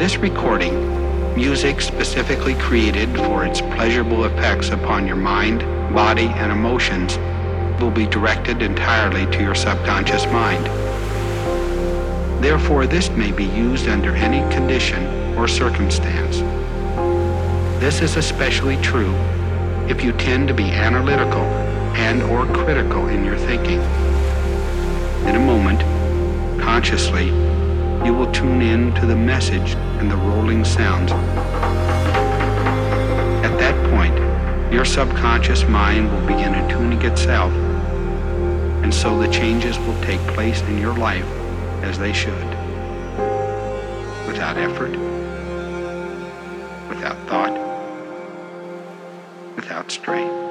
this recording, music specifically created for its pleasurable effects upon your mind, body, and emotions will be directed entirely to your subconscious mind. Therefore, this may be used under any condition or circumstance. This is especially true if you tend to be analytical and or critical in your thinking. In a moment, consciously, you will tune in to the message and the rolling sounds. At that point, your subconscious mind will begin attuning itself, and so the changes will take place in your life as they should, without effort, without thought, without strain.